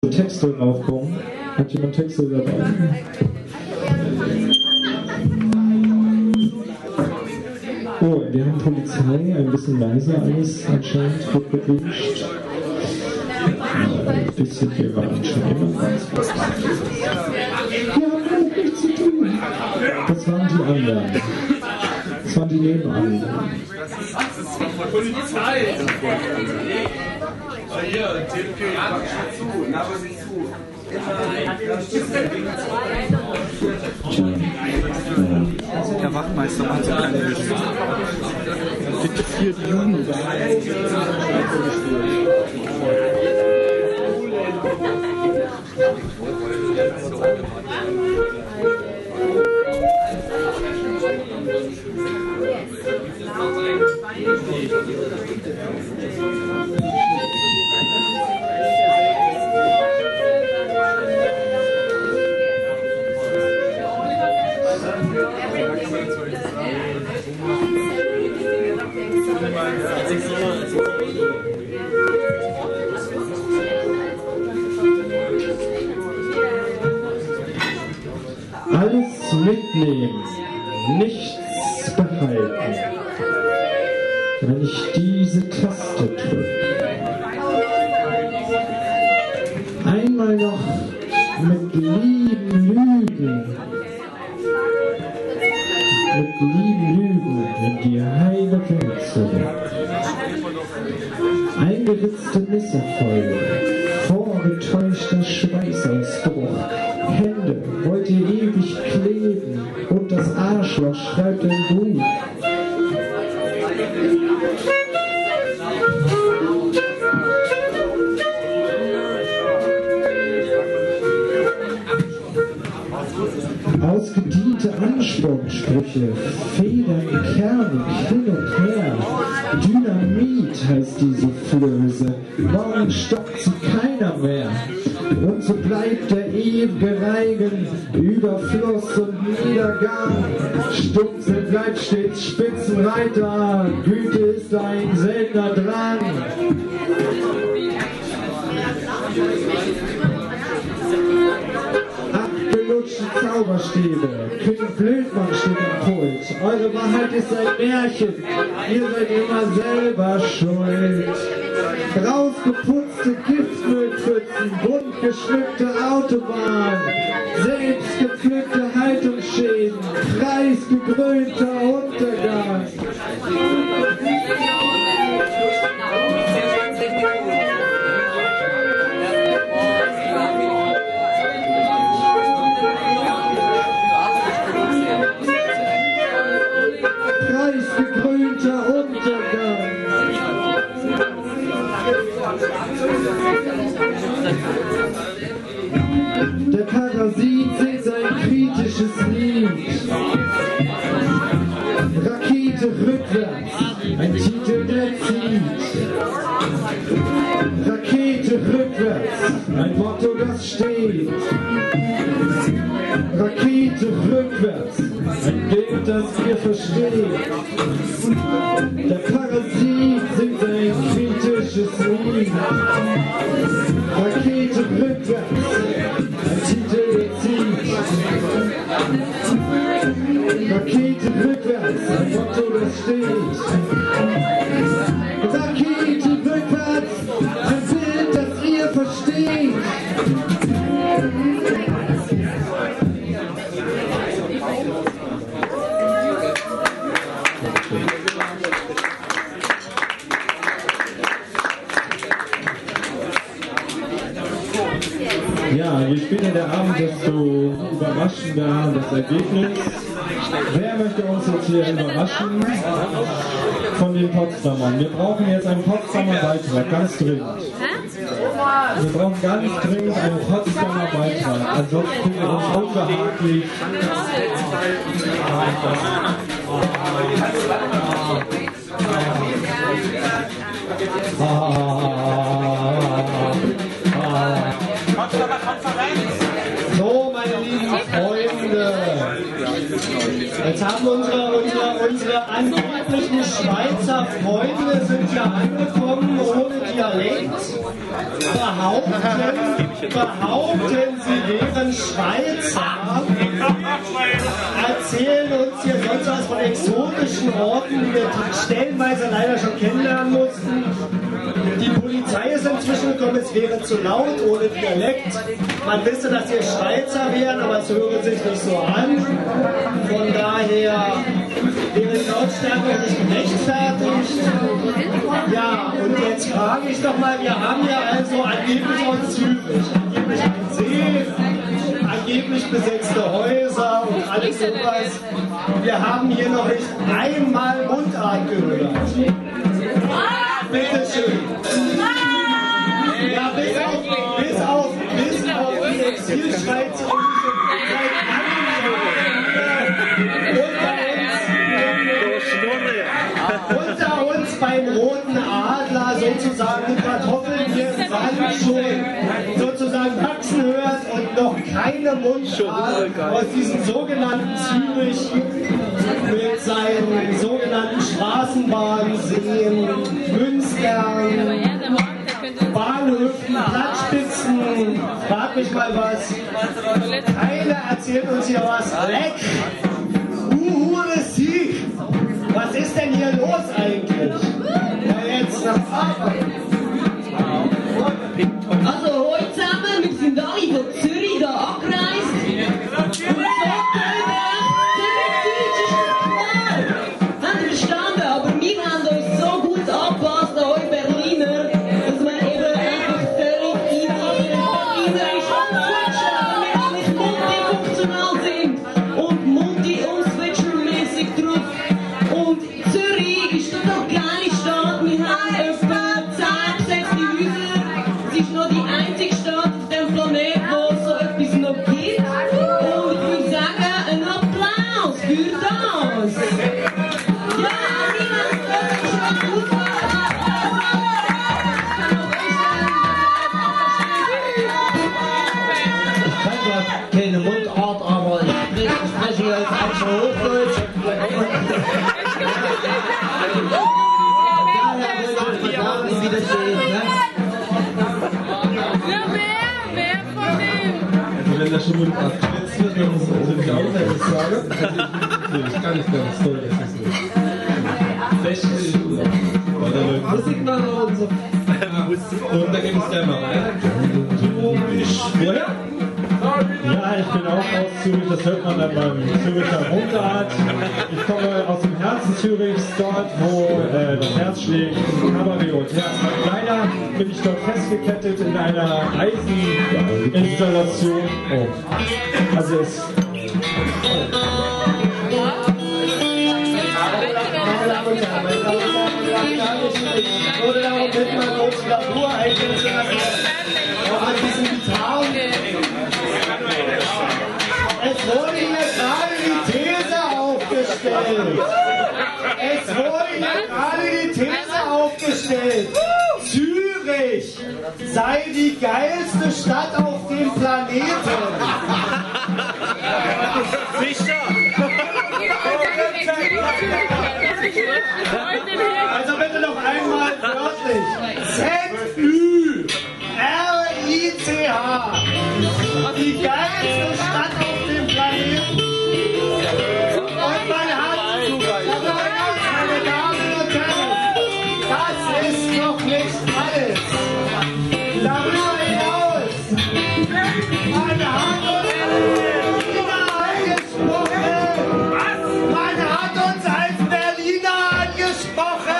Texte draufkommen. Hat jemand Texte dabei? Oh, wir haben Polizei, ein bisschen leiser alles anscheinend wird gewünscht. Ein bisschen, wir waren schon immer. Wir haben auch nichts zu tun. Das waren die anderen. Das waren die Nebenan. Polizei! Hier, TP, Herr Wachtmeister macht so eine Liste. Bitte für die Jugend. Alles mitnehmen, nichts behalten. Wenn ich diese Taste drücke, einmal noch mit lieben Lügen in die heile Welt zurück. Eingeritzte Misserfolge, vorgetäuschter Schweißausbruch, Hände wollt ihr ewig kleben und das Arschloch schreibt ein Buch. Ausgediente Anspornsprüche, Federn kernig hin und her. Dynamit heißt diese Flöße, morgen stoppt sie keiner mehr. Und so bleibt der ewige Reigen über Fluss und Niedergang. Stumpfe bleibt stets Spitzenreiter, Güte ist ein seltener Drang. Abgelutschte Zauberstäbe, König Blödmann steht im Pult. Eure Wahrheit ist ein Märchen, ihr seid immer selber schuld. Rausgeputzte Giftmüllpfützen, bunt geschmückte Autobahn, selbstgepflückte Haltungsschäden, preisgekrönter Untergang. Preisgekrönter Untergang. Der Parasit singt sein kritisches Lied. Rakete rückwärts, ein Titel, der zieht. Rakete rückwärts, ein Motto, das steht. Rakete rückwärts, ein Bild, das ihr versteht. Der Parasit singt sein kritisches Lied. Rakete rückwärts, ein Titel, der zieht. Rakete rückwärts, ein Motto, das steht. Rakete rückwärts, ein Bild, das ihr versteht. Ja, je später der Abend, desto überraschender das Ergebnis. Wer möchte uns jetzt hier überraschen? Von den Potsdamern. Wir brauchen jetzt einen Potsdamer Beitrag, ganz dringend. Wir brauchen ganz dringend einen Potsdamer Beitrag, ansonsten fühlen wir uns unbehaglich. So, meine lieben Freunde, Jetzt haben unsere angeblichen Schweizer Freunde sind ja angekommen ohne Dialekt. Behaupten sie wären Schweizer. Erzählen uns hier sonst was von exotischen Orten, die wir stellenweise leider schon kennenlernen mussten. Die Polizei ist inzwischen gekommen, es wäre zu laut ohne Dialekt. Man wisse, dass hier Schweizer wären, aber es höre sich nicht so an. Von daher wäre die Lautstärke nicht gerechtfertigt. Ja, und jetzt frage ich doch mal, wir haben ja also angeblich aus Zürich, angeblich einen See, angeblich besetzte Häuser und alles sowas. Wir haben hier noch nicht einmal Mundart gehört. Bitte schön. Ja, bis auf die Exilschweizer unter uns beim Roten Adler sozusagen die Kartoffeln hier im Sand schon sozusagen wachsen hört und noch keine Mundart aus diesem sogenannten Zürich mit seinen sogenannten Straßenbahnseen, Münstern, Bahnhöfen, Platzspitzen, frag mich mal was. Keiner erzählt uns hier was. Leck! Sieg! Was ist denn hier los eigentlich? Ja, jetzt nach Arbeit. Also, heute zusammen, wir sind alle von Zürich hier angereist. Und so habt ihr verstanden, aber wir haben uns so gut angepasst an euch Berliner, dass wir eben einfach völlig in Berlinerisch switchen, damit wir nicht multifunktional sind und multi- und switchermäßig drauf. Und Zürich ist eine total geile Stadt, wir haben etwa 10 besetzte Häuser. Es ist noch die einzige Stadt auf dem Planeten, wo es so etwas noch gibt. Und ich würde sagen, ein Applaus für das! Ja, wir haben es schon gut gemacht. Ich kann zwar keine Mundart, aber ich spreche jetzt auch schon Hochdeutsch. Daher wollte ich wieder sehen, ne? Ja, wer von denen? Also wenn das schon Mundart geschwitzt wird, dann muss es natürlich auch, wenn ich sage. Ich kann nicht ganz toll, das ist so. 60 oder Musiker und so. Und da geht es gleich mal weiter. Du bist woher? Ja, ich bin auch aus Zürich, das hört man dann beim Züricher Mundart. Ich komme aus dem Herzen Zürichs, dort wo das Herz schlägt, Kabarett und Herz. Leider bin ich dort festgekettet in einer Eiseninstallation. Oh. Also es... Ich wurde darum bitten, mal kurz Labur einzusetzen. Auch an diesen Gitarren. Es wurde hier gerade die These aufgestellt. Zürich sei die geilste Stadt auf dem Planeten. Sicher! Also bitte noch einmal wörtlich. Z-Ü-R-I-C-H. Die geilste Stadt auf dem Planeten. Und meine Damen und Herren, das ist noch nicht alles. Darüber hinaus, man hat uns als Berliner angesprochen.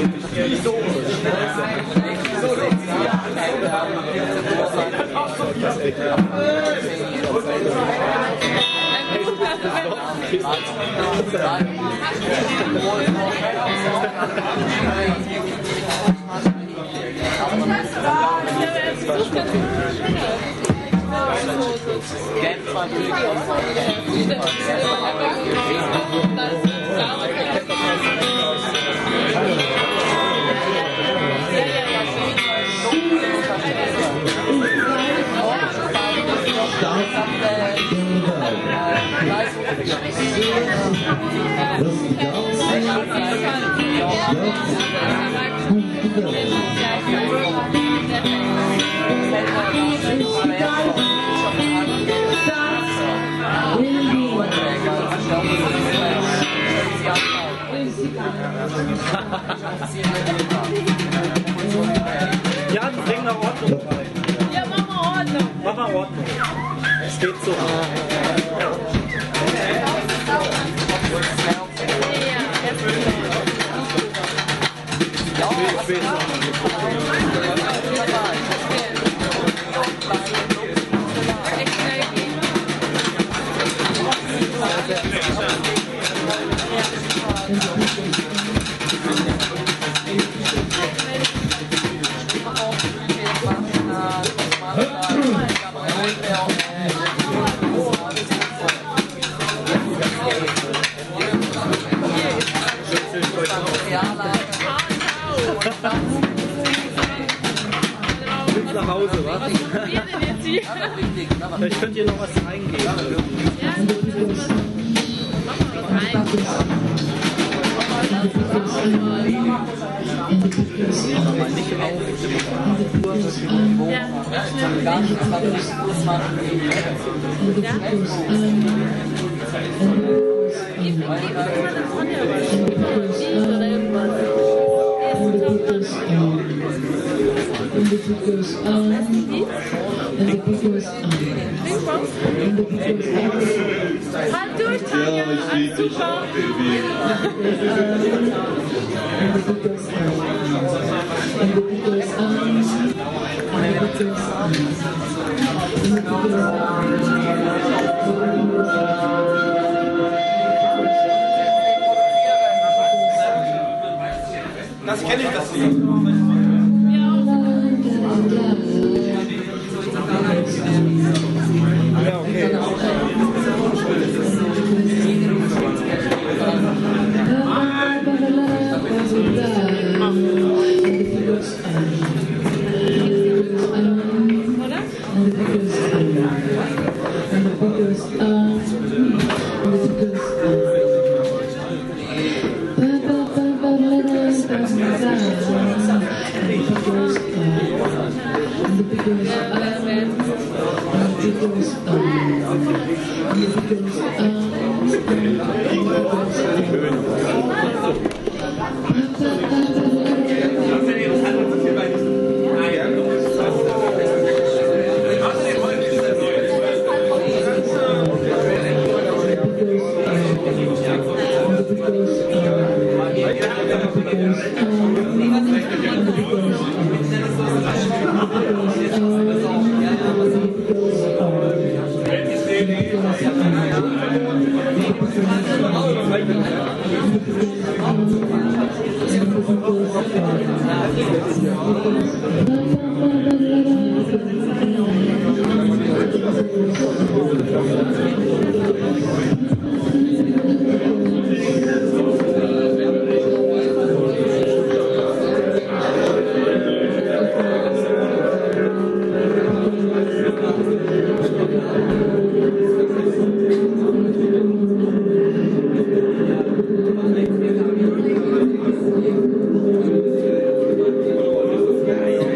Ja, bring mal Ordnung rein. Ja, mach mal Ordnung. Mach mal Ordnung. Es geht so. Bis nach Hause, was? Was probieren denn jetzt hier? Ich könnte dir noch was eingeben. Ja, mach mal was rein. Halt durch, Tanja, alles super. Das kenne ich, das Lied. Ja, okay.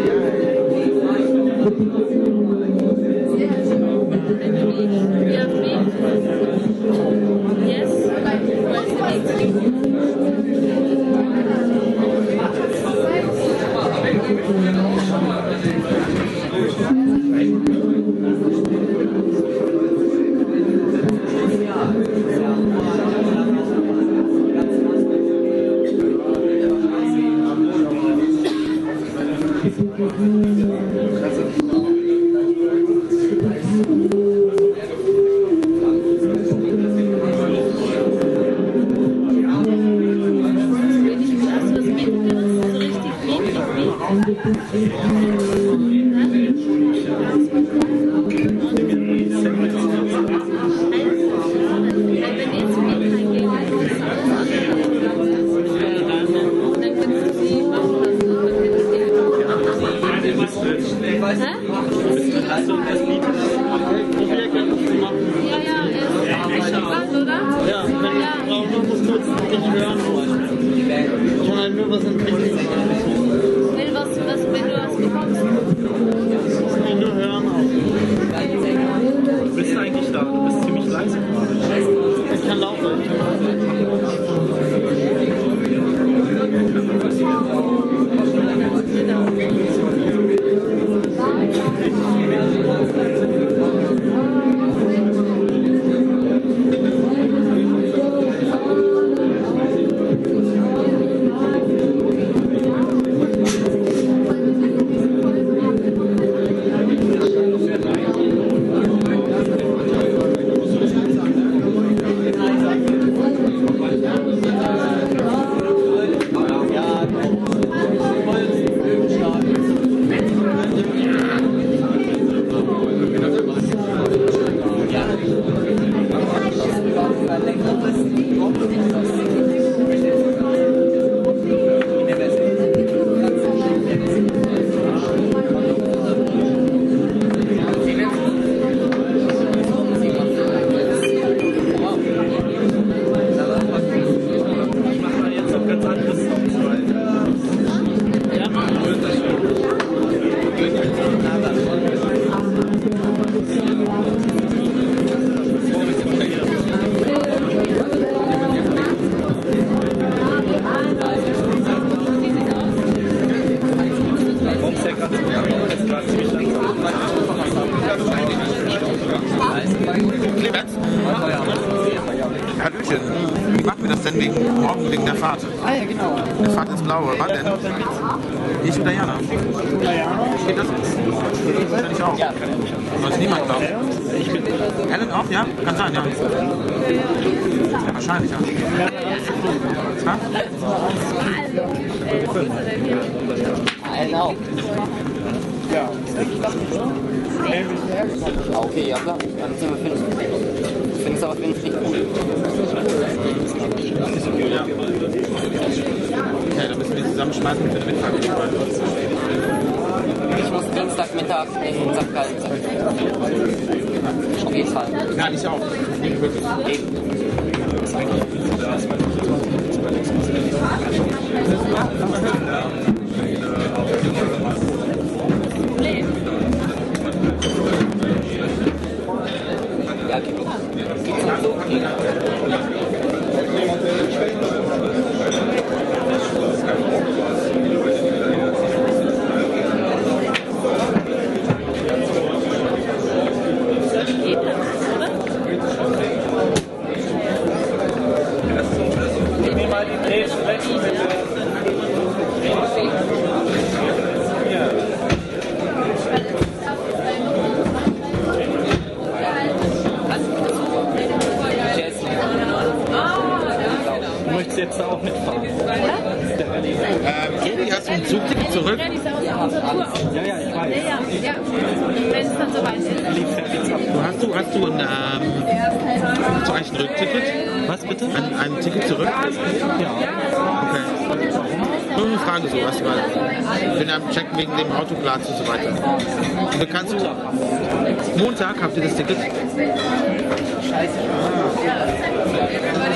Ja, nicht hören. Ich kann halt nur was im Technik machen. Wenn du was bekommst. Ich kann nur hören auch. Du bist eigentlich da, du bist ziemlich leise gerade. Ich kann laufen. Hallöchen, wie machen wir das denn morgen wegen der Fahrt? Ah ja, genau. Die Fahrt ins Blaue, wann denn? Ich oder Jana? Geht das? Kann ich auch. Sonst niemand glaubt. Helen auch, ja? Kann sein, ja. Ja, wahrscheinlich, ja. Ha? Helen auch. Ja. Okay, ja klar. Dann sind wir fertig. Ich finde es aber nicht gut. Ja, dann müssen wir zusammenschmeißen für den Mittag. Ich muss Dienstagmittag in St. Gallen sein. Auf jeden Fall. Ja, ich auch. Nicht wirklich. Ja, geht's noch so? Du möchtest jetzt auch mitfahren. Tobi, hast du ein Zugticket zurück? Ja, die ist auch Ja, ja, ich weiß. Ja. Wenn es dann soweit ist. Hast du eigentlich ein Rückticket? Was bitte? Ein Ticket zurück? Ja. Okay. Nur eine Frage so, was weil ich bin am Checken wegen dem Autoplatz und so weiter. Und du kannst Montag habt ihr das Ticket? Scheiße.